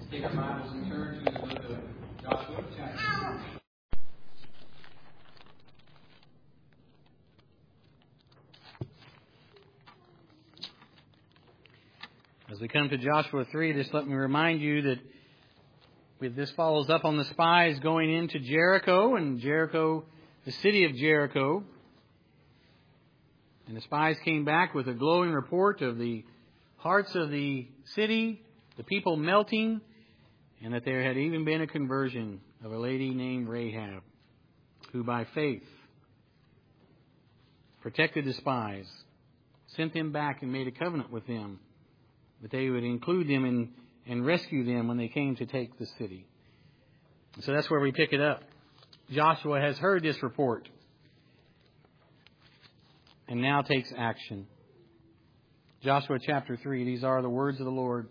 Take our Bibles and turn to the book of Joshua, chapter 3. As we come to Joshua 3, just let me remind you that this follows up on the spies going into Jericho, and Jericho, the city of Jericho. And the spies came back with a glowing report of the hearts of the city, the people melting, and that there had even been a conversion of a lady named Rahab, who by faith protected the spies, sent them back and made a covenant with them that they would include them and rescue them when they came to take the city. So that's where we pick it up. Joshua has heard this report and now takes action. Joshua chapter 3, these are the words of the Lord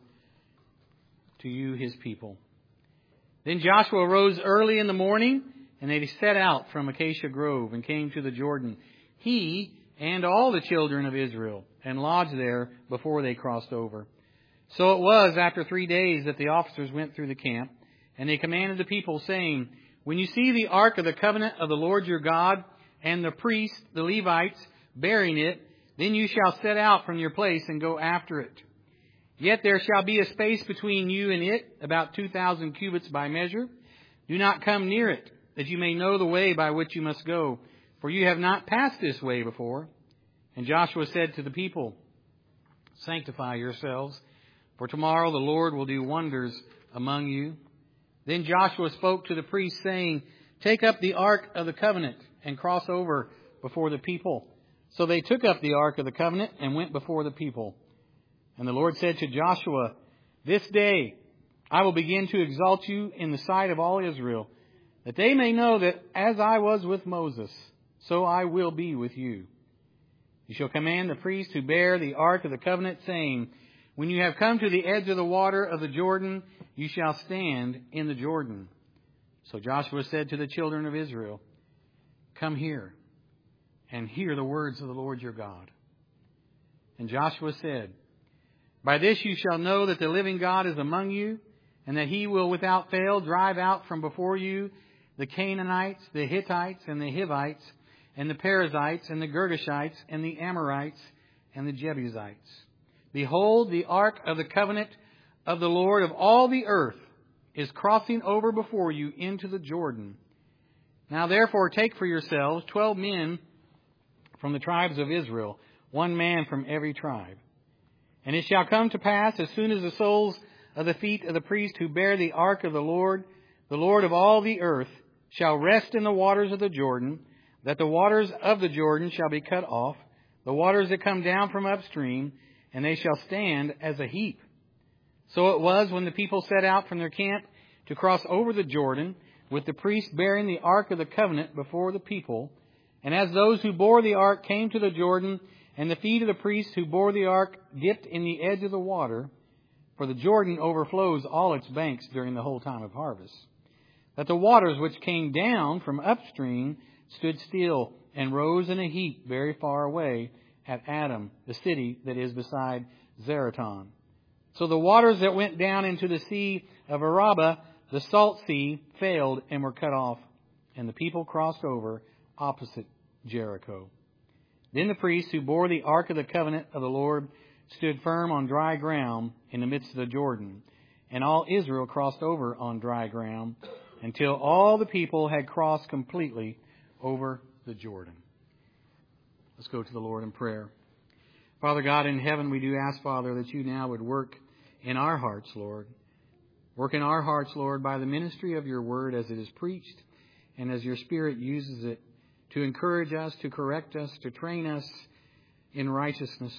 to you, his people. Then Joshua rose early in the morning, and they set out from Acacia Grove and came to the Jordan, he and all the children of Israel, and lodged there before they crossed over. So it was after 3 days that the officers went through the camp, and they commanded the people, saying, when you see the ark of the covenant of the Lord your God, and the priests, the Levites, bearing it, then you shall set out from your place and go after it. Yet there shall be a space between you and it, about 2,000 cubits by measure. Do not come near it, that you may know the way by which you must go, for you have not passed this way before. And Joshua said to the people, sanctify yourselves, for tomorrow the Lord will do wonders among you. Then Joshua spoke to the priests, saying, take up the ark of the covenant and cross over before the people. So they took up the ark of the covenant and went before the people. And the Lord said to Joshua, this day I will begin to exalt you in the sight of all Israel, that they may know that as I was with Moses, so I will be with you. You shall command the priests who bear the ark of the covenant, saying, when you have come to the edge of the water of the Jordan, you shall stand in the Jordan. So Joshua said to the children of Israel, come here and hear the words of the Lord your God. And Joshua said, by this you shall know that the living God is among you, and that he will without fail drive out from before you the Canaanites, the Hittites, and the Hivites, and the Perizzites, and the Girgashites, and the Amorites, and the Jebusites. Behold, the ark of the covenant of the Lord of all the earth is crossing over before you into the Jordan. Now therefore take for yourselves 12 men from the tribes of Israel, 1 man from every tribe. And it shall come to pass, as soon as the soles of the feet of the priest who bear the ark of the Lord of all the earth, shall rest in the waters of the Jordan, that the waters of the Jordan shall be cut off, the waters that come down from upstream, and they shall stand as a heap. So it was when the people set out from their camp to cross over the Jordan, with the priest bearing the ark of the covenant before the people. And as those who bore the ark came to the Jordan, and the feet of the priests who bore the ark dipped in the edge of the water, for the Jordan overflows all its banks during the whole time of harvest, that the waters which came down from upstream stood still and rose in a heap very far away at Adam, the city that is beside Zeraton. So the waters that went down into the sea of Arabah, the salt sea, failed and were cut off, and the people crossed over opposite Jericho. Then the priests who bore the ark of the covenant of the Lord stood firm on dry ground in the midst of the Jordan, and all Israel crossed over on dry ground until all the people had crossed completely over the Jordan. Let's go to the Lord in prayer. Father God in heaven, we do ask, Father, that you now would work in our hearts, Lord. Work in our hearts, Lord, by the ministry of your word as it is preached and as your Spirit uses it to encourage us, to correct us, to train us in righteousness,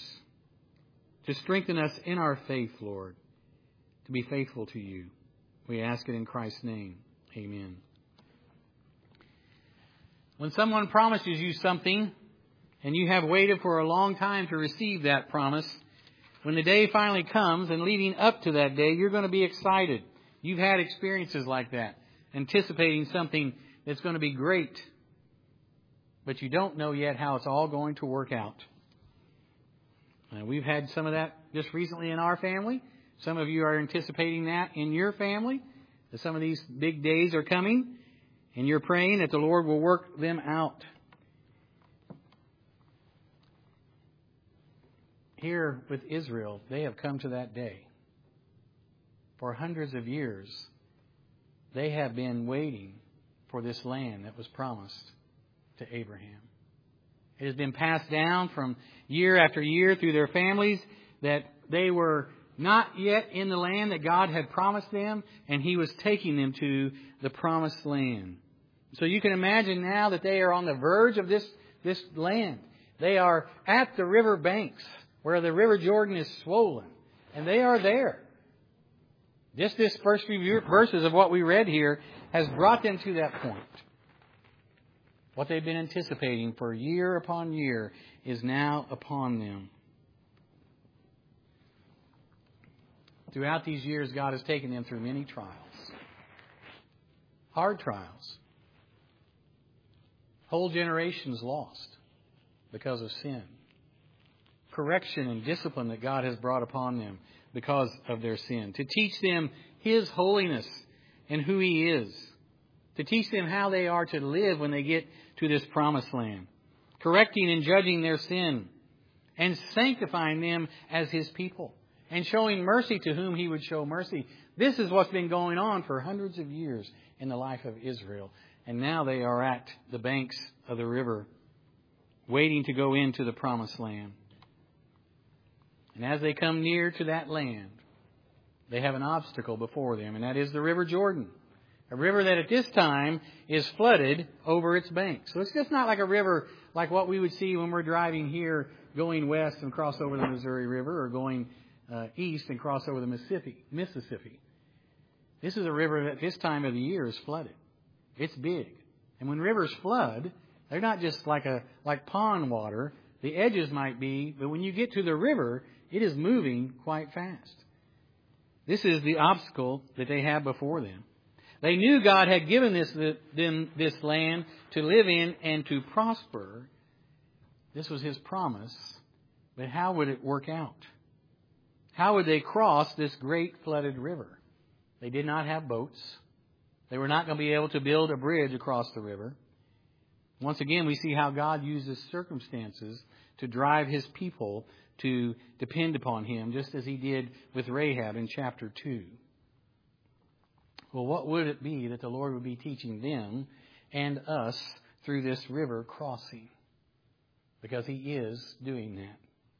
to strengthen us in our faith, Lord, to be faithful to you. We ask it in Christ's name. Amen. When someone promises you something and you have waited for a long time to receive that promise, when the day finally comes and leading up to that day, you're going to be excited. You've had experiences like that, anticipating something that's going to be great. But you don't know yet how it's all going to work out. We've had some of that just recently in our family. Some of you are anticipating that in your family, that some of these big days are coming, and you're praying that the Lord will work them out. Here with Israel, they have come to that day. For hundreds of years, they have been waiting for this land that was promised to Abraham. It has been passed down from year after year through their families that they were not yet in the land that God had promised them, and He was taking them to the promised land. So you can imagine now that they are on the verge of this land. They are at the river banks where the River Jordan is swollen, and they are there. Just this first few verses of what we read here has brought them to that point. What they've been anticipating for year upon year is now upon them. Throughout these years, God has taken them through many trials. Hard trials. Whole generations lost because of sin. Correction and discipline that God has brought upon them because of their sin. To teach them His holiness and who He is. To teach them how they are to live when they get to this promised land. Correcting and judging their sin. And sanctifying them as His people. And showing mercy to whom He would show mercy. This is what's been going on for hundreds of years in the life of Israel. And now they are at the banks of the river, waiting to go into the promised land. And as they come near to that land, they have an obstacle before them, and that is the River Jordan. A river that at this time is flooded over its banks. So it's just not like a river like what we would see when we're driving here, going west and cross over the Missouri River, or going east and cross over the Mississippi. This is a river that this time of the year is flooded. It's big. And when rivers flood, they're not just like pond water. The edges might be, but when you get to the river, it is moving quite fast. This is the obstacle that they have before them. They knew God had given them this land to live in and to prosper. This was His promise. But how would it work out? How would they cross this great flooded river? They did not have boats. They were not going to be able to build a bridge across the river. Once again, we see how God uses circumstances to drive His people to depend upon Him, just as He did with Rahab in chapter 2. Well, what would it be that the Lord would be teaching them and us through this river crossing? Because He is doing that.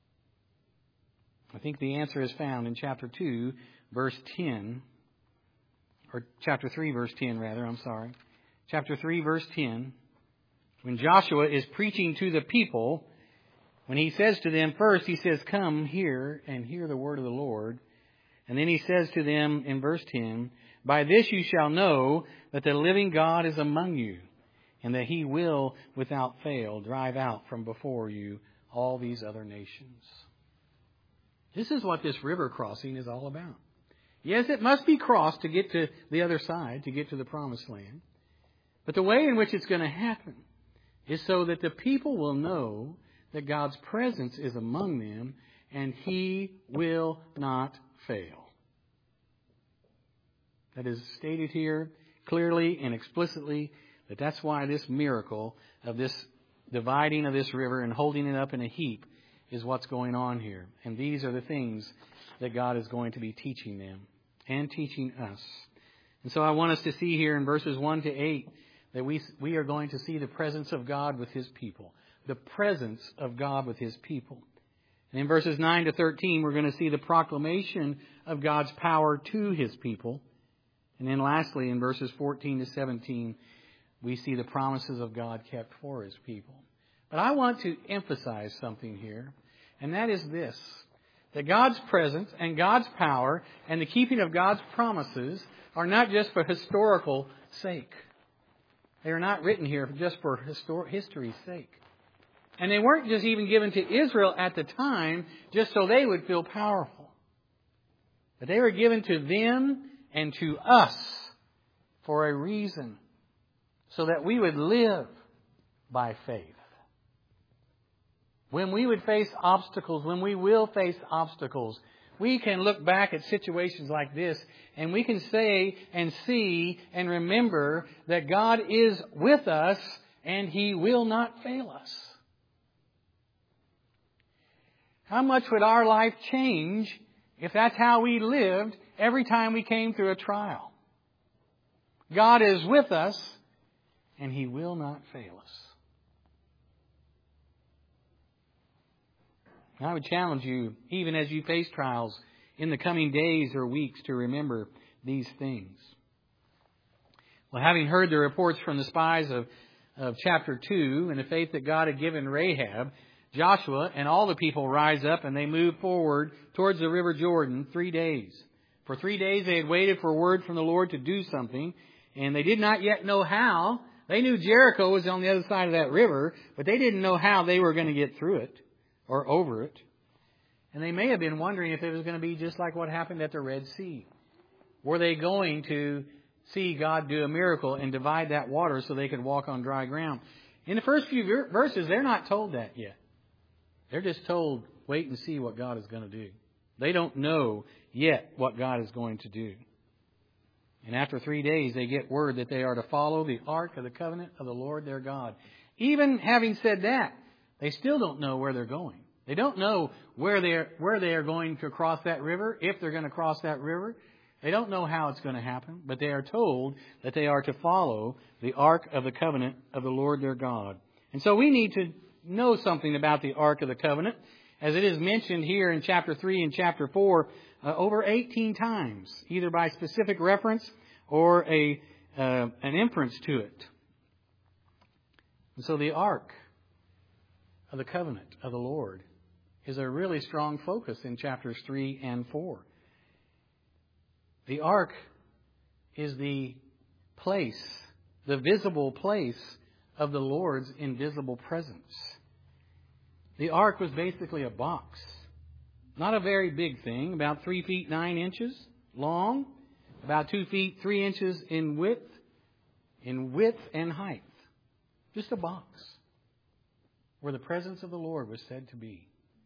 I think the answer is found in chapter 2, verse 10. Or chapter 3, verse 10, rather. I'm sorry. Chapter 3, verse 10. When Joshua is preaching to the people, when he says to them, first he says, come here and hear the word of the Lord. And then he says to them in verse 10, by this you shall know that the living God is among you, and that He will, without fail, drive out from before you all these other nations. This is what this river crossing is all about. Yes, it must be crossed to get to the other side, to get to the promised land. But the way in which it's going to happen is so that the people will know that God's presence is among them and He will not fail. That is stated here clearly and explicitly that that's why this miracle of this dividing of this river and holding it up in a heap is what's going on here. And these are the things that God is going to be teaching them and teaching us. And so I want us to see here in verses 1 to 8 that we are going to see the presence of God with His people. The presence of God with His people. And in verses 9 to 13, we're going to see the proclamation of God's power to His people. And then lastly, in verses 14 to 17, we see the promises of God kept for His people. But I want to emphasize something here, and that is this, that God's presence and God's power and the keeping of God's promises are not just for historical sake. They are not written here just for history's sake. And they weren't just even given to Israel at the time just so they would feel powerful. But they were given to them and to us for a reason, so that we would live by faith. When we would face obstacles, when we will face obstacles, we can look back at situations like this and we can say and see and remember that God is with us and He will not fail us. How much would our life change if that's how we lived every time we came through a trial? God is with us and He will not fail us. I would challenge you, even as you face trials in the coming days or weeks, to remember these things. Well, having heard the reports from the spies of chapter 2 and the faith that God had given Rahab, Joshua and all the people rise up and they move forward towards the river Jordan 3 days. For 3 days they had waited for word from the Lord to do something, and they did not yet know how. They knew Jericho was on the other side of that river, but they didn't know how they were going to get through it or over it. And they may have been wondering if it was going to be just like what happened at the Red Sea. Were they going to see God do a miracle and divide that water so they could walk on dry ground? In the first few verses, they're not told that yet. They're just told, wait and see what God is going to do. They don't know yet what God is going to do. And after 3 days, they get word that they are to follow the Ark of the Covenant of the Lord their God. Even having said that, they still don't know where they're going. They don't know where they are going to cross that river, if they're going to cross that river. They don't know how it's going to happen, but they are told that they are to follow the Ark of the Covenant of the Lord their God. And so we need to know something about the Ark of the Covenant, as it is mentioned here in chapter 3 and chapter 4 over 18 times, either by specific reference or an inference to it. And so the Ark of the Covenant of the Lord is a really strong focus in chapters 3 and 4. The Ark is the place, the visible place of the Lord's invisible presence. The Ark was basically a box. Not a very big thing, about 3 feet 9 inches long, about 2 feet 3 inches in width and height. Just a box where the presence of the Lord was said to be.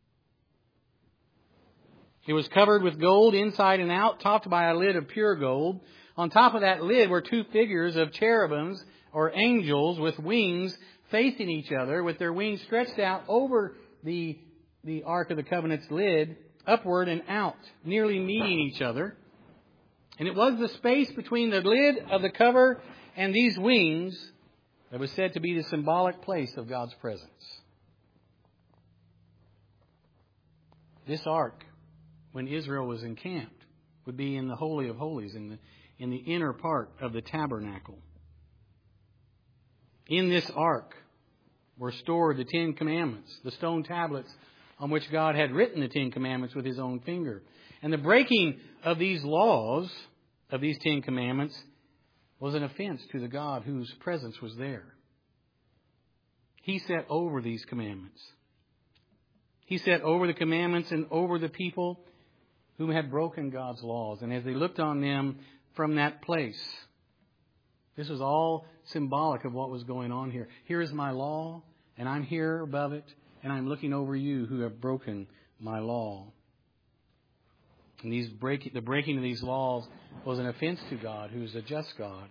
It was covered with gold inside and out, topped by a lid of pure gold. On top of that lid were 2 figures of cherubims or angels with wings facing each other, with their wings stretched out over the Ark of the Covenant's lid, upward and out, nearly meeting each other. And it was the space between the lid of the cover and these wings that was said to be the symbolic place of God's presence. This ark, when Israel was encamped, would be in the Holy of Holies, in the inner part of the tabernacle. In this ark were stored the 10 Commandments, the stone tablets on which God had written the 10 Commandments with His own finger. And the breaking of these laws, of these 10 Commandments, was an offense to the God whose presence was there. He set over these commandments. He set over the commandments and over the people whom had broken God's laws. And as they looked on them from that place, this was all symbolic of what was going on here. Here is my law, and I'm here above it, and I'm looking over you who have broken my law. And the breaking of these laws was an offense to God, who is a just God.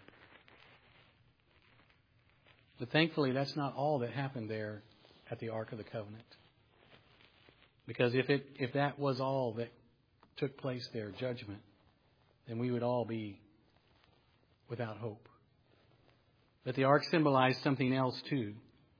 But thankfully, that's not all that happened there at the Ark of the Covenant. Because if that was all that took place there, judgment, then we would all be without hope. But the ark symbolized something else too.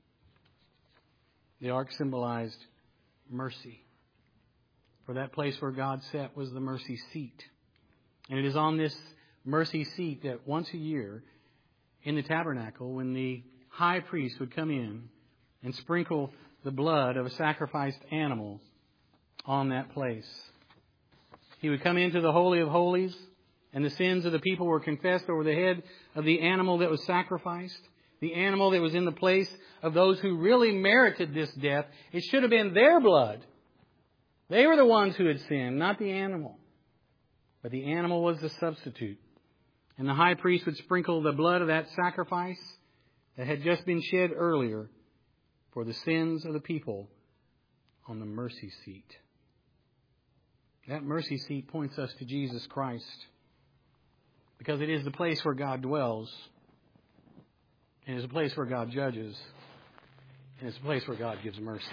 The ark symbolized mercy. For that place where God sat was the mercy seat. And it is on this mercy seat that once a year in the tabernacle, when the high priest would come in and sprinkle the blood of a sacrificed animal on that place. He would come into the Holy of Holies, and the sins of the people were confessed over the head of the animal that was sacrificed, the animal that was in the place of those who really merited this death. It should have been their blood. They were the ones who had sinned, not the animal. But the animal was the substitute. And the high priest would sprinkle the blood of that sacrifice that had just been shed earlier for the sins of the people on the mercy seat. That mercy seat points us to Jesus Christ, because it is the place where God dwells. And it's a place where God judges. And it's a place where God gives mercy.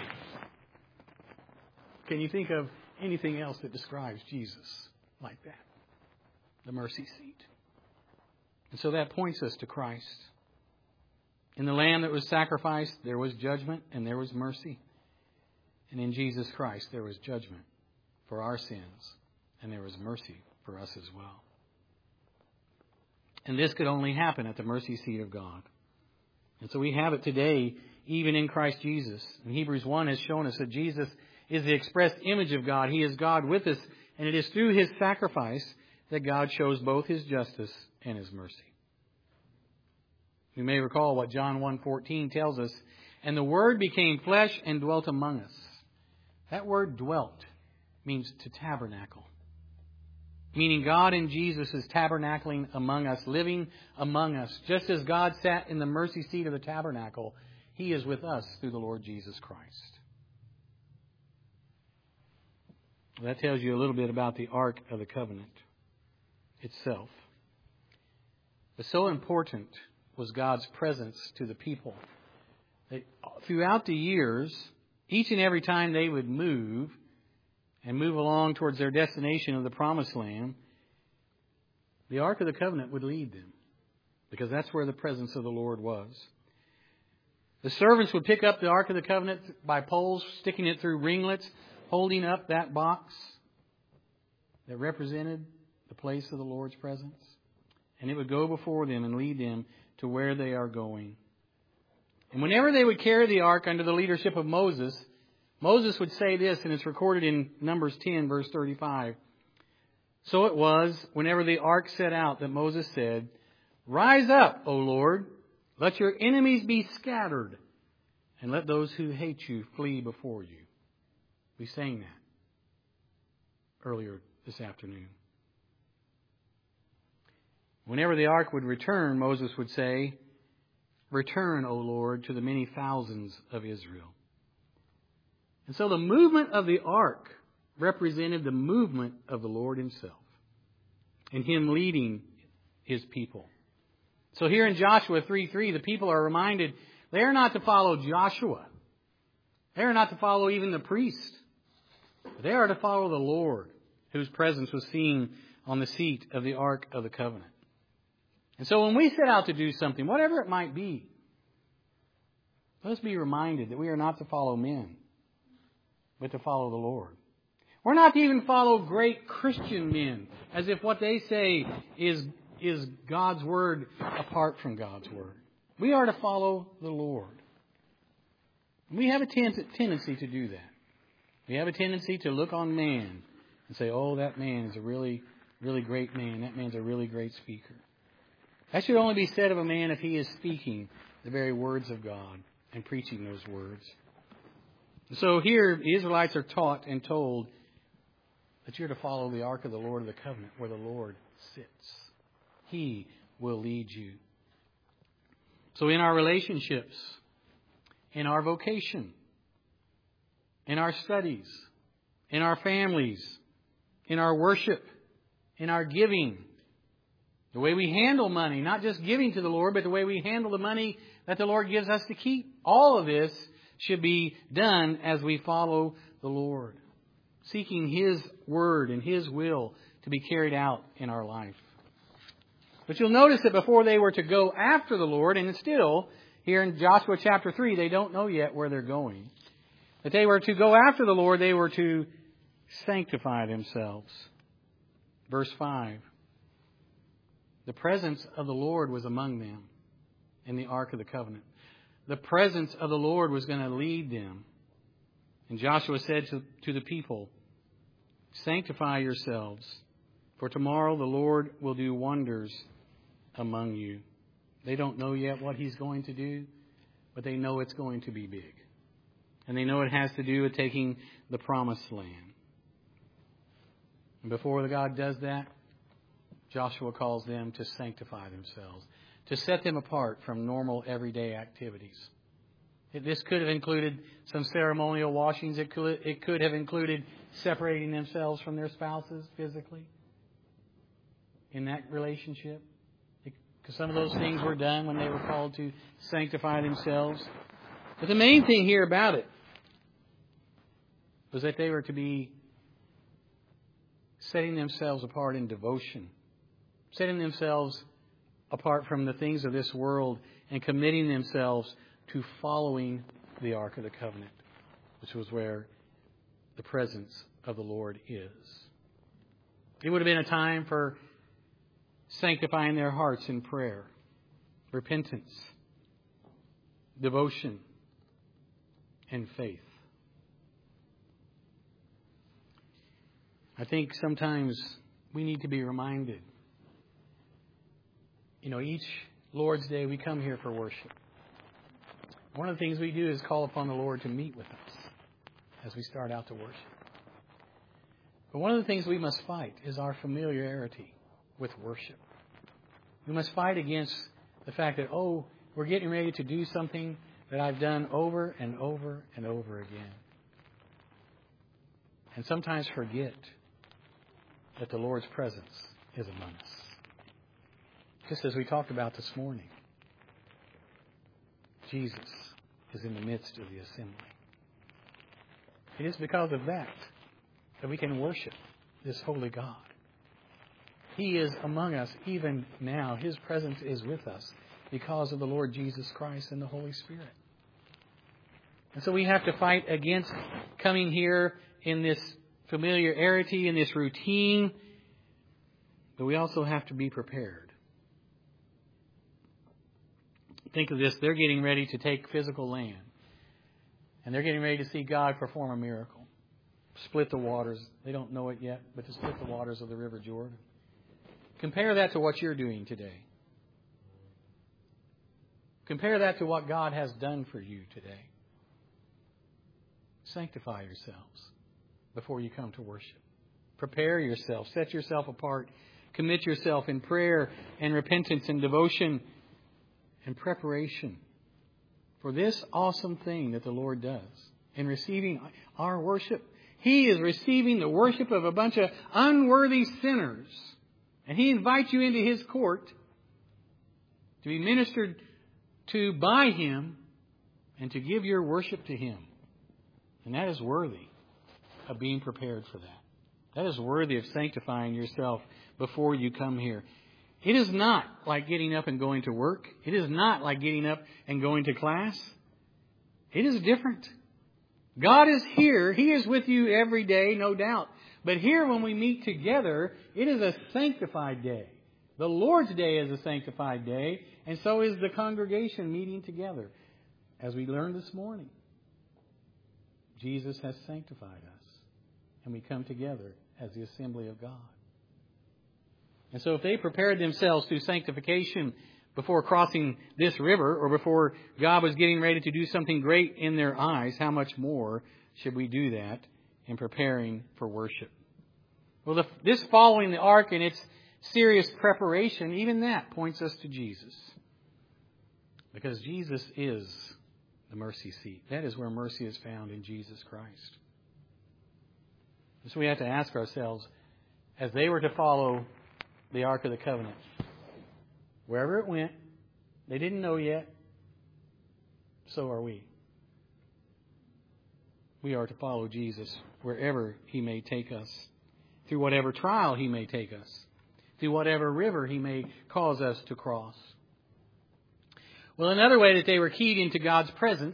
Can you think of anything else that describes Jesus like that? The mercy seat. And so that points us to Christ. In the Lamb that was sacrificed, there was judgment and there was mercy. And in Jesus Christ, there was judgment for our sins, and there was mercy for us as well. And this could only happen at the mercy seat of God. And so we have it today, even in Christ Jesus. And Hebrews 1 has shown us that Jesus is the expressed image of God. He is God with us, and it is through His sacrifice that God shows both His justice and His mercy. You may recall what John 1:14 tells us, and the Word became flesh and dwelt among us. That word dwelt means to tabernacle. Meaning God in Jesus is tabernacling among us, living among us. Just as God sat in the mercy seat of the tabernacle, He is with us through the Lord Jesus Christ. That tells you a little bit about the Ark of the Covenant itself. But so important was God's presence to the people that throughout the years, each and every time they would move along towards their destination of the Promised Land, the Ark of the Covenant would lead them, because that's where the presence of the Lord was. The servants would pick up the Ark of the Covenant by poles, sticking it through ringlets, holding up that box that represented the place of the Lord's presence. And it would go before them and lead them to where they are going. And whenever they would carry the ark under the leadership of Moses, Moses would say this, and it's recorded in Numbers 10, verse 35. So it was, whenever the ark set out, that Moses said, "Rise up, O Lord, let your enemies be scattered, and let those who hate you flee before you." We sang that earlier this afternoon. Whenever the ark would return, Moses would say, "Return, O Lord, to the many thousands of Israel." And so the movement of the ark represented the movement of the Lord Himself and Him leading His people. So here in Joshua 3:3, the people are reminded they are not to follow Joshua. They are not to follow even the priest. They are to follow the Lord, whose presence was seen on the seat of the Ark of the Covenant. And so when we set out to do something, whatever it might be, let us be reminded that we are not to follow men, but to follow the Lord. We're not to even follow great Christian men, as if what they say is God's Word apart from God's Word. We are to follow the Lord. And we have a tendency to do that. We have a tendency to look on man and say, "Oh, that man is a really, really great man. That man's a really great speaker." That should only be said of a man if he is speaking the very words of God and preaching those words. So here, the Israelites are taught and told that you're to follow the Ark of the Lord of the Covenant, where the Lord sits. He will lead you. So in our relationships, in our vocation, in our studies, in our families, in our worship, in our giving, the way we handle money, not just giving to the Lord, but the way we handle the money that the Lord gives us to keep, all of this should be done as we follow the Lord, seeking His Word and His will to be carried out in our life. But you'll notice that before they were to go after the Lord, and still, here in Joshua chapter 3, they don't know yet where they're going. That they were to go after the Lord, they were to sanctify themselves. Verse 5. The presence of the Lord was among them in the Ark of the Covenant. The presence of the Lord was going to lead them. And Joshua said to the people, "Sanctify yourselves, for tomorrow the Lord will do wonders among you." They don't know yet what He's going to do, but they know it's going to be big. And they know it has to do with taking the Promised Land. And before God does that, Joshua calls them to sanctify themselves, to set them apart from normal everyday activities, This could have included some ceremonial washings. It could have included separating themselves from their spouses physically in that relationship. Because some of those things were done when they were called to sanctify themselves. But the main thing here about it was that they were to be setting themselves apart in devotion, setting themselves apart from the things of this world and committing themselves to following the Ark of the Covenant, which was where the presence of the Lord is. It would have been a time for sanctifying their hearts in prayer, repentance, devotion, and faith. I think sometimes we need to be reminded. Each Lord's Day we come here for worship. One of the things we do is call upon the Lord to meet with us as we start out to worship. But one of the things we must fight is our familiarity with worship. We must fight against the fact that, we're getting ready to do something that I've done over and over and over again. And sometimes forget that the Lord's presence is among us. Just as we talked about this morning, Jesus is in the midst of the assembly. It is because of that we can worship this holy God. He is among us even now. His presence is with us because of the Lord Jesus Christ and the Holy Spirit. And so we have to fight against coming here in this familiarity, in this routine. But we also have to be prepared. Think of this. They're getting ready to take physical land. And they're getting ready to see God perform a miracle. Split the waters. They don't know it yet, but to split the waters of the River Jordan. Compare that to what you're doing today. Compare that to what God has done for you today. Sanctify yourselves before you come to worship. Prepare yourself. Set yourself apart. Commit yourself in prayer and repentance and devotion and preparation for this awesome thing that the Lord does in receiving our worship. He is receiving the worship of a bunch of unworthy sinners. And He invites you into His court to be ministered to by Him and to give your worship to Him. And that is worthy of being prepared for that. That is worthy of sanctifying yourself before you come here. It is not like getting up and going to work. It is not like getting up and going to class. It is different. God is here. He is with you every day, no doubt. But here when we meet together, it is a sanctified day. The Lord's Day is a sanctified day, and so is the congregation meeting together. As we learned this morning, Jesus has sanctified us, and we come together as the assembly of God. And so if they prepared themselves to sanctification before crossing this river, or before God was getting ready to do something great in their eyes, how much more should we do that in preparing for worship? Well, this following the ark and its serious preparation, even that points us to Jesus. Because Jesus is the mercy seat. That is where mercy is found, in Jesus Christ. So we have to ask ourselves, as they were to follow the Ark of the Covenant, wherever it went, they didn't know yet, so are we. We are to follow Jesus wherever He may take us, through whatever trial He may take us, through whatever river He may cause us to cross. Well, another way that they were keyed into God's presence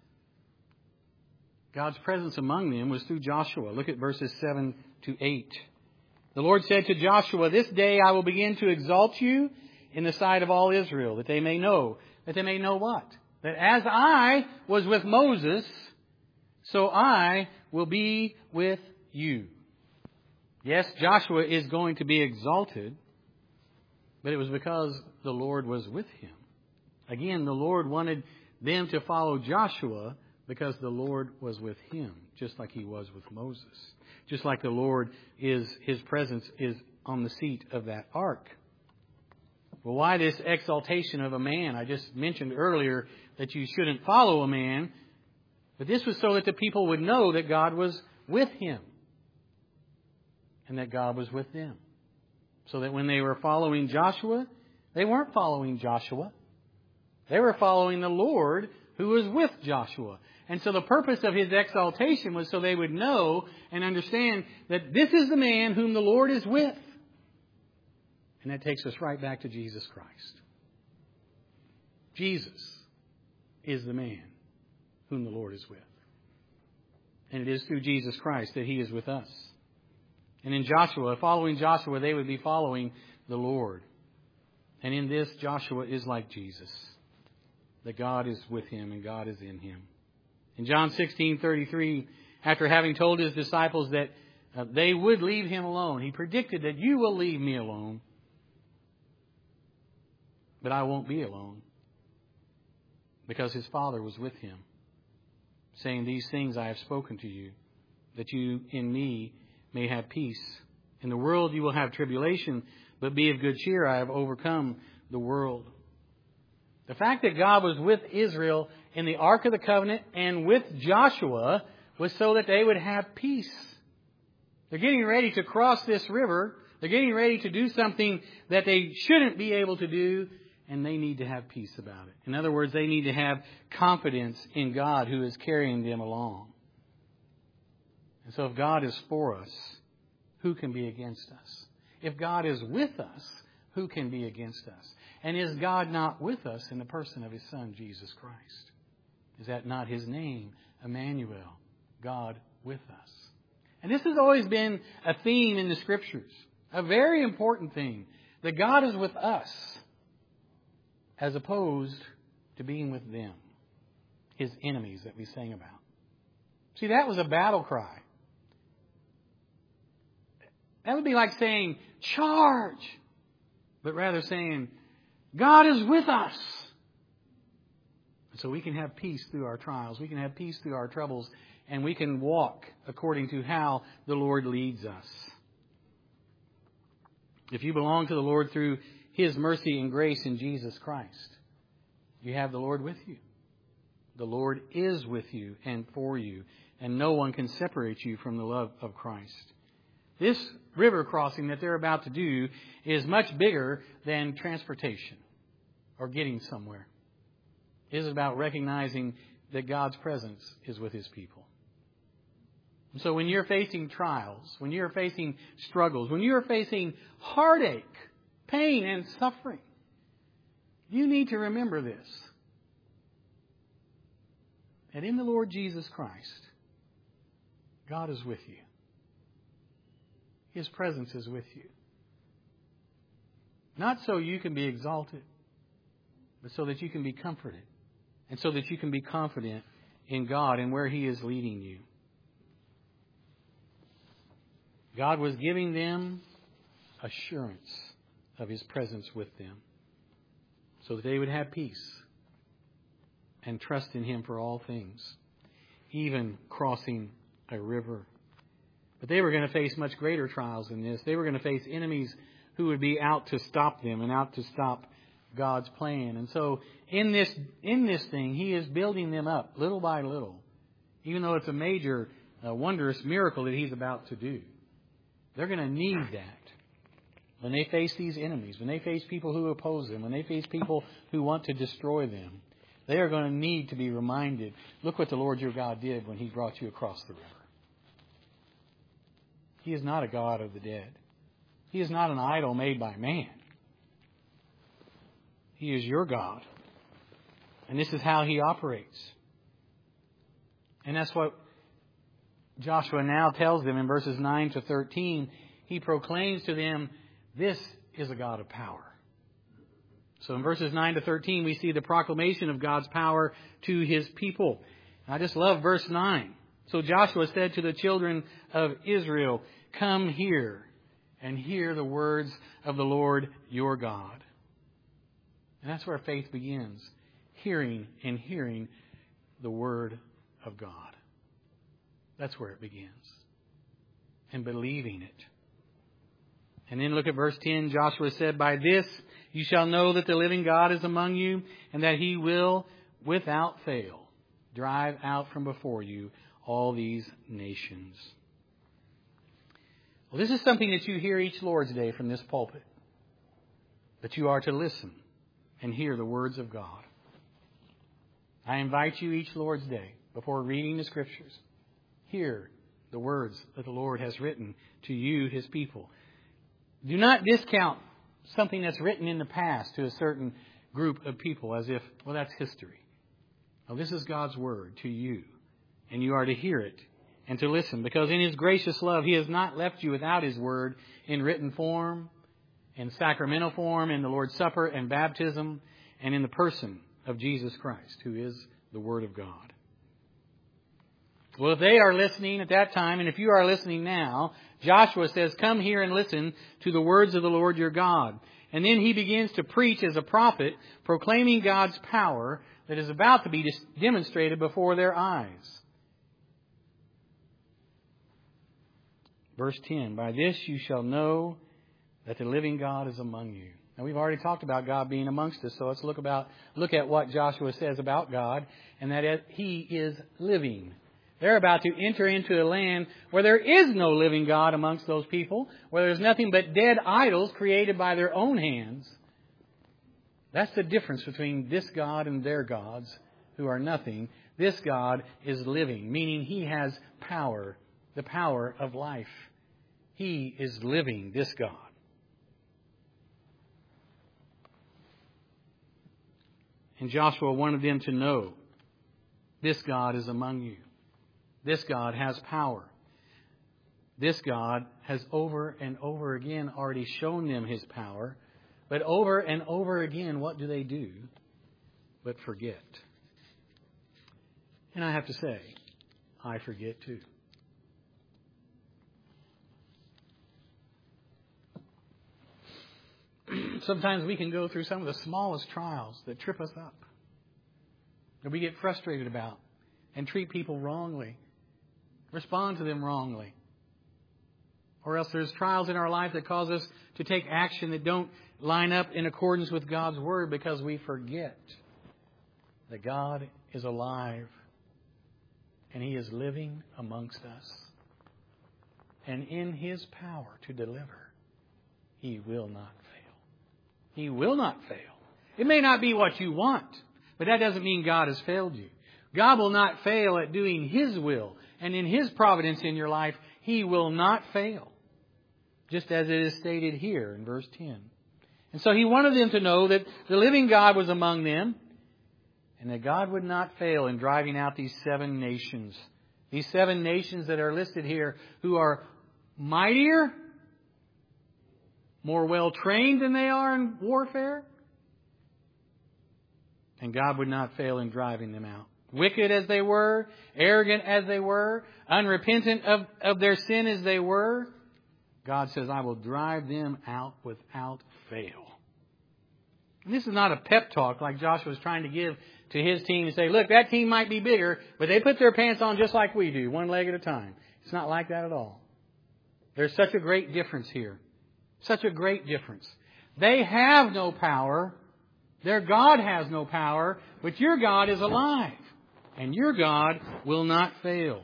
among them, was through Joshua. Look at verses 7 to 8. The Lord said to Joshua, "This day I will begin to exalt you in the sight of all Israel, that they may know." That they may know what? That as I was with Moses, so I will be with you. Yes, Joshua is going to be exalted, but it was because the Lord was with him. Again, the Lord wanted them to follow Joshua because the Lord was with him, just like He was with Moses. Just like the Lord His presence is on the seat of that ark. Well, why this exaltation of a man? I just mentioned earlier that you shouldn't follow a man. But this was so that the people would know that God was with him. And that God was with them. So that when they were following Joshua, they weren't following Joshua. They were following the Lord who was with Joshua. And so the purpose of his exaltation was so they would know and understand that this is the man whom the Lord is with. And that takes us right back to Jesus Christ. Jesus is the man whom the Lord is with. And it is through Jesus Christ that he is with us. And in Joshua, following Joshua, they would be following the Lord. And in this, Joshua is like Jesus. That God is with him and God is in him. In John 16:33, after having told his disciples that they would leave him alone, he predicted that you will leave me alone. But I won't be alone. Because his Father was with him. Saying, these things I have spoken to you, that you in me may have peace. In the world you will have tribulation, but be of good cheer, I have overcome the world. The fact that God was with Israel in the Ark of the Covenant and with Joshua was so that they would have peace. They're getting ready to cross this river. They're getting ready to do something that they shouldn't be able to do. And they need to have peace about it. In other words, they need to have confidence in God who is carrying them along. And so if God is for us, who can be against us? If God is with us, who can be against us? And is God not with us in the person of his Son, Jesus Christ? Is that not his name, Emmanuel, God with us? And this has always been a theme in the Scriptures, a very important thing, that God is with us, as opposed to being with them, his enemies that we sang about. See, that was a battle cry. That would be like saying, charge, but rather saying, God is with us. So we can have peace through our trials. We can have peace through our troubles. And we can walk according to how the Lord leads us. If you belong to the Lord through his mercy and grace in Jesus Christ, you have the Lord with you. The Lord is with you and for you. And no one can separate you from the love of Christ. This river crossing that they're about to do is much bigger than transportation or getting somewhere. It is about recognizing that God's presence is with his people. And so when you're facing trials, when you're facing struggles, when you're facing heartache, pain and suffering, you need to remember this. That in the Lord Jesus Christ, God is with you. His presence is with you. Not so you can be exalted, but so that you can be comforted. And so that you can be confident in God and where he is leading you. God was giving them assurance of his presence with them, so that they would have peace and trust in him for all things, even crossing a river. But they were going to face much greater trials than this. They were going to face enemies who would be out to stop them and out to stop God's plan. And so in this thing, he is building them up little by little, even though it's a major, wondrous miracle that he's about to do. They're going to need that. When they face these enemies, when they face people who oppose them, when they face people who want to destroy them, they are going to need to be reminded, look what the Lord your God did when he brought you across the river. He is not a God of the dead. He is not an idol made by man. He is your God. And this is how he operates. And that's what Joshua now tells them in verses 9 to 13. He proclaims to them, this is a God of power. So in verses 9 to 13, we see the proclamation of God's power to his people. I just love verse 9. So Joshua said to the children of Israel, come here and hear the words of the Lord your God. And that's where faith begins. Hearing and hearing the word of God. That's where it begins. And believing it. And then look at verse 10. Joshua said, "By this you shall know that the living God is among you, and that He will, without fail, drive out from before you all these nations." Well, this is something that you hear each Lord's Day from this pulpit. That you are to listen and hear the words of God. I invite you each Lord's Day, before reading the Scriptures, hear the words that the Lord has written to you, His people. Do not discount something that's written in the past to a certain group of people as if, well, that's history. Now, this is God's Word to you, and you are to hear it and to listen, because in His gracious love, He has not left you without His Word in written form, in sacramental form, in the Lord's Supper and baptism, and in the person of Jesus Christ, who is the Word of God. Well, if they are listening at that time, and if you are listening now, Joshua says, "Come here and listen to the words of the Lord your God." And then he begins to preach as a prophet, proclaiming God's power that is about to be demonstrated before their eyes. Verse 10, "By this you shall know that the living God is among you." Now, we've already talked about God being amongst us, so let's look at what Joshua says about God, and that He is living. They're about to enter into a land where there is no living God amongst those people, where there's nothing but dead idols created by their own hands. That's the difference between this God and their gods, who are nothing. This God is living, meaning He has power, the power of life. He is living, this God. And Joshua wanted them to know this God is among you. This God has power. This God has over and over again already shown them His power. But over and over again, what do? But forget. And I have to say, I forget too. Sometimes we can go through some of the smallest trials that trip us up, that we get frustrated about, and treat people wrongly, respond to them wrongly. Or else there's trials in our life that cause us to take action that don't line up in accordance with God's Word, because we forget that God is alive and He is living amongst us. And in His power to deliver, He will not fail. He will not fail. It may not be what you want, but that doesn't mean God has failed you. God will not fail at doing His will. And in His providence in your life, He will not fail. Just as it is stated here in verse 10. And so He wanted them to know that the living God was among them, and that God would not fail in driving out these 7 nations. These 7 nations that are listed here, who are mightier, more well-trained than they are in warfare. And God would not fail in driving them out. Wicked as they were, arrogant as they were, unrepentant of their sin as they were, God says, I will drive them out without fail. And this is not a pep talk like Joshua was trying to give to his team and say, look, that team might be bigger, but they put their pants on just like we do, one leg at a time. It's not like that at all. There's such a great difference here. Such a great difference. They have no power. Their God has no power, but your God is alive. And your God will not fail.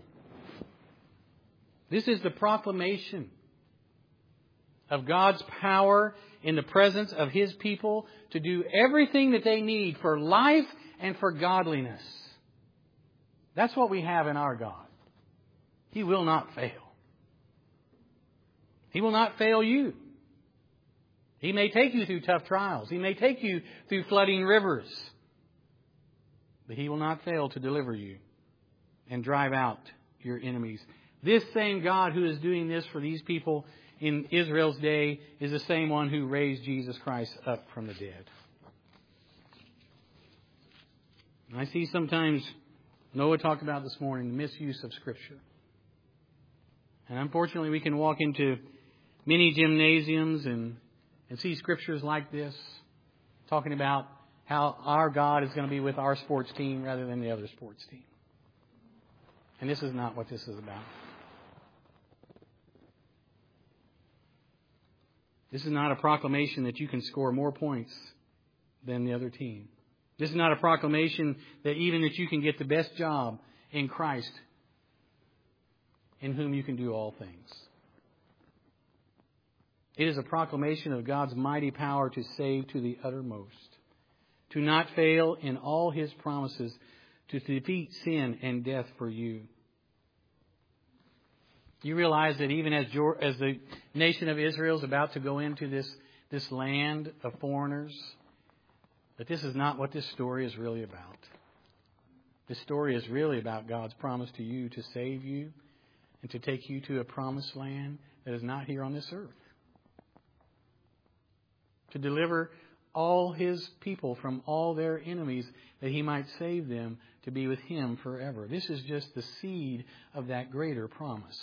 This is the proclamation of God's power in the presence of His people to do everything that they need for life and for godliness. That's what we have in our God. He will not fail. He will not fail you. He may take you through tough trials. He may take you through flooding rivers. But He will not fail to deliver you and drive out your enemies. This same God who is doing this for these people in Israel's day is the same one who raised Jesus Christ up from the dead. I see sometimes Noah talked about this morning the misuse of Scripture. And unfortunately we can walk into many gymnasiums and see scriptures like this, talking about how our God is going to be with our sports team rather than the other sports team. And this is not what this is about. This is not a proclamation that you can score more points than the other team. This is not a proclamation that even that you can get the best job in Christ, in whom you can do all things. It is a proclamation of God's mighty power to save to the uttermost, to not fail in all His promises, to defeat sin and death for you. You realize that even as the nation of Israel is about to go into this land of foreigners, that this is not what this story is really about. This story is really about God's promise to you to save you and to take you to a promised land that is not here on this earth. To deliver all His people from all their enemies, that He might save them to be with Him forever. This is just the seed of that greater promise.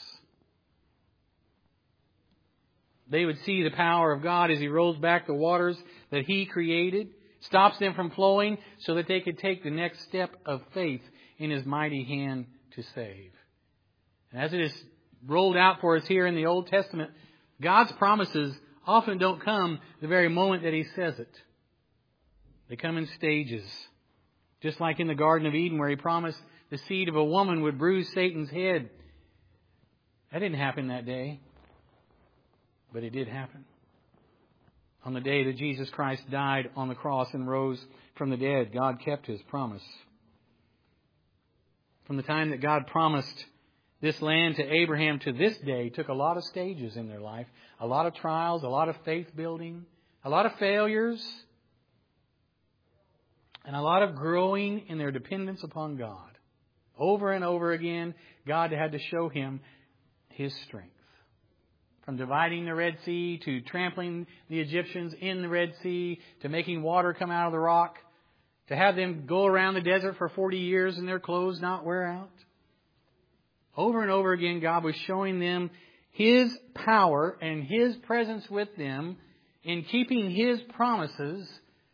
They would see the power of God as He rolls back the waters that He created, stops them from flowing so that they could take the next step of faith in His mighty hand to save. And as it is rolled out for us here in the Old Testament, God's promises often don't come the very moment that He says it. They come in stages. Just like in the Garden of Eden, where He promised the seed of a woman would bruise Satan's head. That didn't happen that day. But it did happen. On the day that Jesus Christ died on the cross and rose from the dead, God kept His promise. From the time that God promised this land to Abraham to this day, took a lot of stages in their life, a lot of trials, a lot of faith building, a lot of failures, and a lot of growing in their dependence upon God. Over and over again, God had to show him His strength. From dividing the Red Sea, to trampling the Egyptians in the Red Sea, to making water come out of the rock, to have them go around the desert for 40 years and their clothes not wear out. Over and over again, God was showing them His power and His presence with them in keeping His promises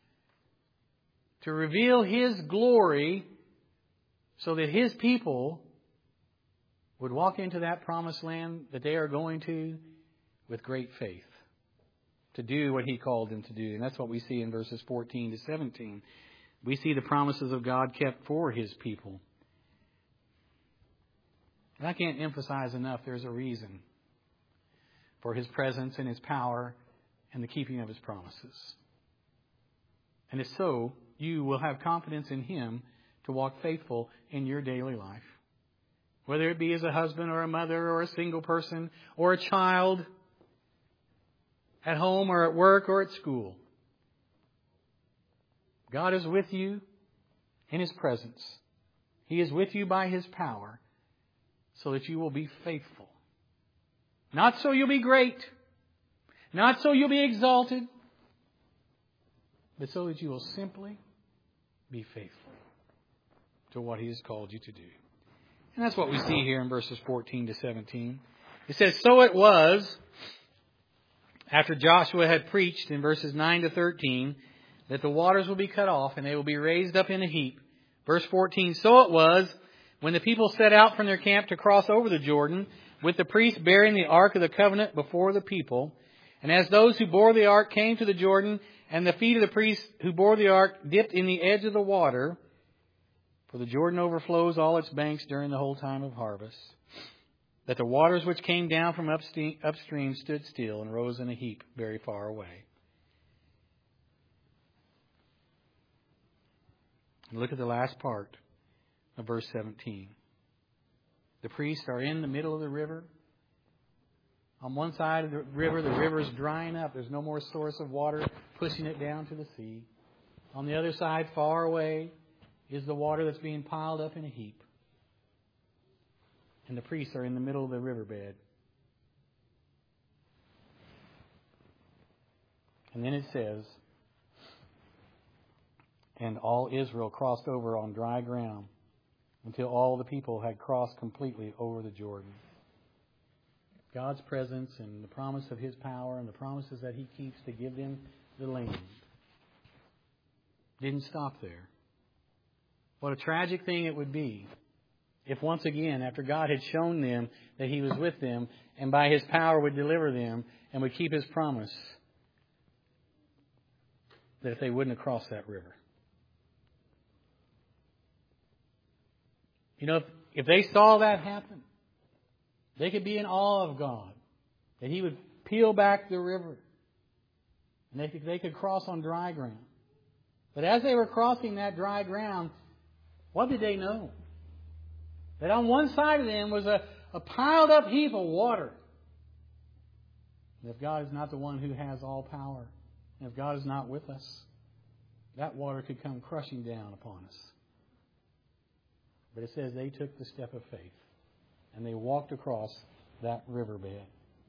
to reveal His glory so that His people would walk into that promised land that they are going to with great faith, to do what He called them to do. And that's what we see in verses 14 to 17. We see the promises of God kept for His people. And I can't emphasize enough there's a reason for His presence and His power and the keeping of His promises. And if so, you will have confidence in Him to walk faithful in your daily life. Whether it be as a husband or a mother or a single person or a child, at home or at work or at school. God is with you in His presence. He is with you by His power so that you will be faithful. Not so you'll be great. Not so you'll be exalted. But so that you will simply be faithful to what He has called you to do. And that's what we see here in verses 14 to 17. It says, so it was, after Joshua had preached in verses 9 to 13, that the waters will be cut off and they will be raised up in a heap. Verse 14, so it was, when the people set out from their camp to cross over the Jordan, with the priest bearing the ark of the covenant before the people, and as those who bore the ark came to the Jordan, and the feet of the priest who bore the ark dipped in the edge of the water, for the Jordan overflows all its banks during the whole time of harvest, that the waters which came down from upstream stood still and rose in a heap very far away. And look at the last part of verse 17. The priests are in the middle of the river. On one side of the river is drying up. There's no more source of water pushing it down to the sea. On the other side, far away, is the water that's being piled up in a heap. And the priests are in the middle of the riverbed. And then it says, and all Israel crossed over on dry ground until all the people had crossed completely over the Jordan. God's presence and the promise of His power and the promises that He keeps to give them the land didn't stop there. What a tragic thing it would be if once again, after God had shown them that He was with them and by His power would deliver them and would keep His promise, that if they wouldn't have crossed that river. You know, if they saw that happen, they could be in awe of God, that He would peel back the river, and they could cross on dry ground. But as they were crossing that dry ground, what did they know? That on one side of them was a piled up heap of water. And if God is not the one who has all power, and if God is not with us, that water could come crushing down upon us. But it says they took the step of faith, and they walked across that riverbed.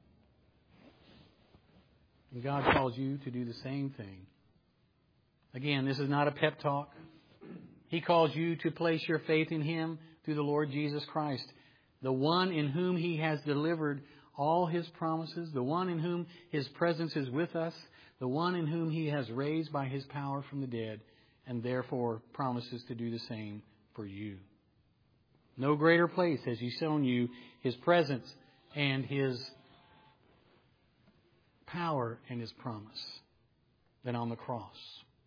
And God calls you to do the same thing. Again, this is not a pep talk. He calls you to place your faith in Him through the Lord Jesus Christ, the one in whom He has delivered all His promises, the one in whom His presence is with us, the one in whom He has raised by His power from the dead, and therefore promises to do the same for you. No greater place has He shown you His presence and His power and His promise than on the cross,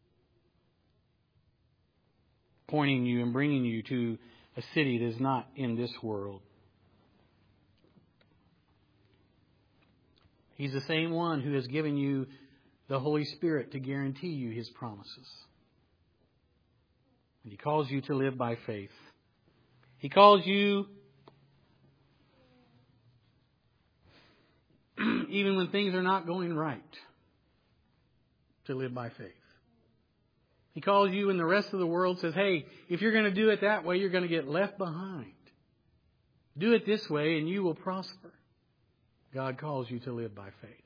pointing you and bringing you to a city that is not in this world. He's the same one who has given you the Holy Spirit to guarantee you His promises. And He calls you to live by faith. He calls you, even when things are not going right, to live by faith. He calls you and the rest of the world says, hey, if you're going to do it that way, you're going to get left behind. Do it this way and you will prosper. God calls you to live by faith.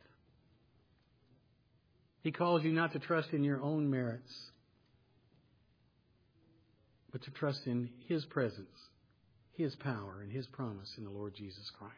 He calls you not to trust in your own merits, but to trust in His presence, His power, and His promise in the Lord Jesus Christ.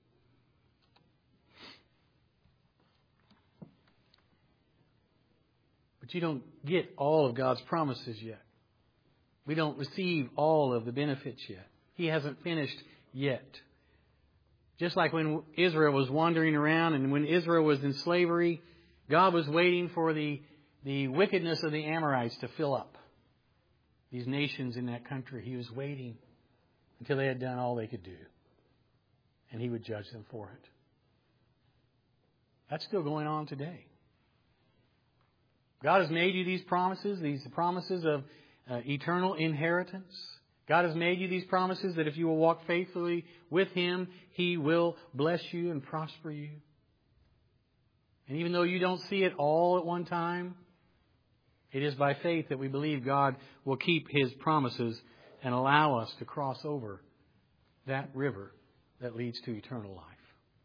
But you don't get all of God's promises yet. We don't receive all of the benefits yet. He hasn't finished yet. Just like when Israel was wandering around and when Israel was in slavery, God was waiting for the wickedness of the Amorites to fill up these nations in that country. He was waiting until they had done all they could do. And He would judge them for it. That's still going on today. God has made you these promises of eternal inheritance. God has made you these promises that if you will walk faithfully with Him, He will bless you and prosper you. And even though you don't see it all at one time, it is by faith that we believe God will keep His promises and allow us to cross over that river that leads to eternal life.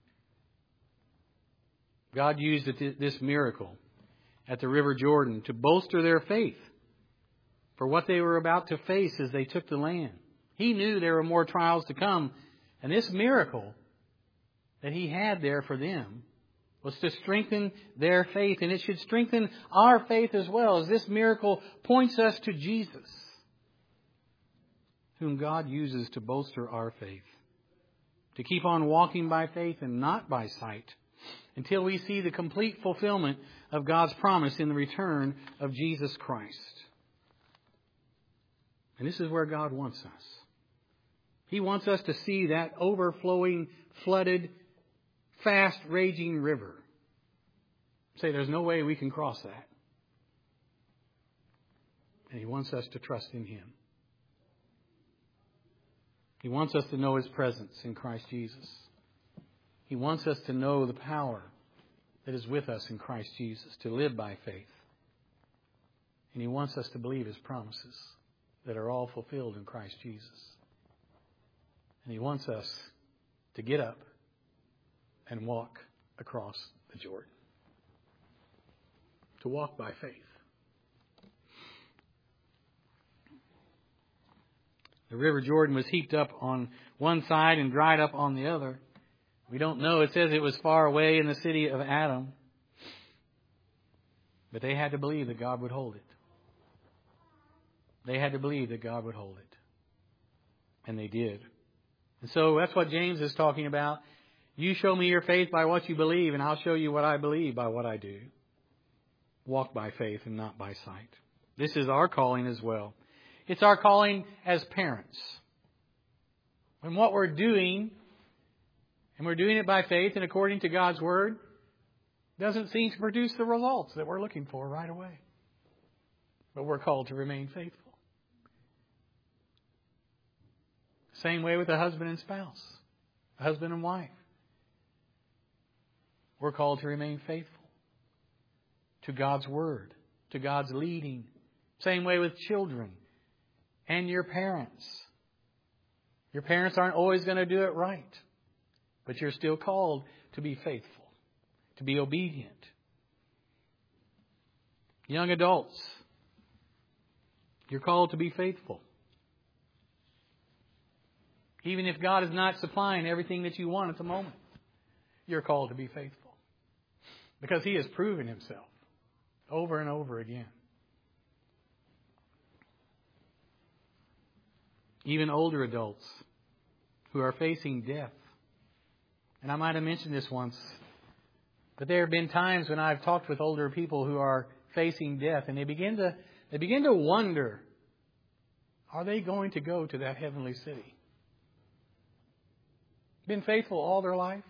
God used this miracle at the River Jordan to bolster their faith for what they were about to face as they took the land. He knew there were more trials to come, and this miracle that He had there for them was to strengthen their faith, and it should strengthen our faith as well, as this miracle points us to Jesus, whom God uses to bolster our faith, to keep on walking by faith and not by sight, until we see the complete fulfillment of God's promise in the return of Jesus Christ. And this is where God wants us. He wants us to see that overflowing, flooded, fast raging river. Say, there's no way we can cross that. And He wants us to trust in Him. He wants us to know His presence in Christ Jesus. He wants us to know the power that is with us in Christ Jesus, to live by faith. And He wants us to believe His promises that are all fulfilled in Christ Jesus. And He wants us to get up and walk across the Jordan. To walk by faith. The River Jordan was heaped up on one side and dried up on the other. We don't know. It says it was far away in the city of Adam. But they had to believe that God would hold it. They had to believe that God would hold it. And they did. And so that's what James is talking about. You show me your faith by what you believe, and I'll show you what I believe by what I do. walk by faith and not by sight. This is our calling as well. It's our calling as parents. When what we're doing, and we're doing it by faith and according to God's Word, doesn't seem to produce the results that we're looking for right away. But we're called to remain faithful. Same way with a husband and spouse, a husband and wife. We're called to remain faithful to God's Word, to God's leading. Same way with children and your parents. Your parents aren't always going to do it right, but you're still called to be faithful, to be obedient. Young adults, you're called to be faithful. Even if God is not supplying everything that you want at the moment, you're called to be faithful. Because He has proven Himself over and over again. Even older adults who are facing death. And I might have mentioned this once, but there have been times when I've talked with older people who are facing death, and they begin to wonder, are they going to go to that heavenly city? Been faithful all their life,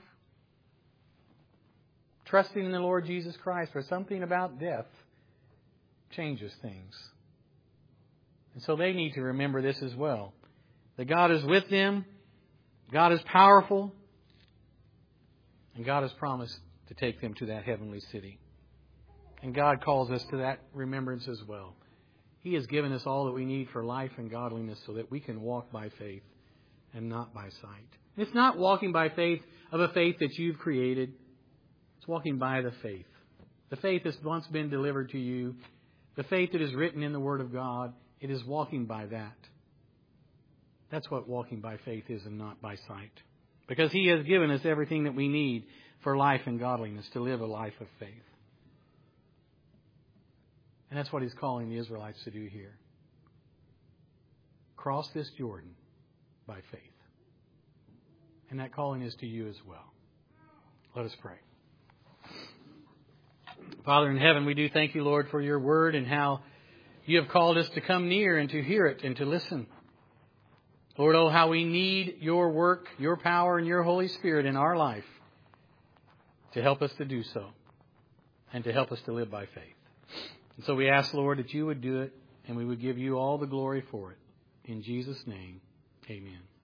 trusting in the Lord Jesus Christ, but something about death changes things. And so they need to remember this as well, that God is with them, God is powerful, and God has promised to take them to that heavenly city. And God calls us to that remembrance as well. He has given us all that we need for life and godliness so that we can walk by faith and not by sight. It's not walking by faith of a faith that you've created. It's walking by the faith. The faith that's once been delivered to you. The faith that is written in the Word of God. It is walking by that. That's what walking by faith is and not by sight. Because He has given us everything that we need for life and godliness, to live a life of faith. And that's what He's calling the Israelites to do here. Cross this Jordan by faith. And that calling is to you as well. Let us pray. Father in heaven, we do thank You, Lord, for Your Word and how You have called us to come near and to hear it and to listen. Lord, oh, how we need Your work, Your power, and Your Holy Spirit in our life to help us to do so and to help us to live by faith. And so we ask, Lord, that You would do it and we would give You all the glory for it. In Jesus' name, amen.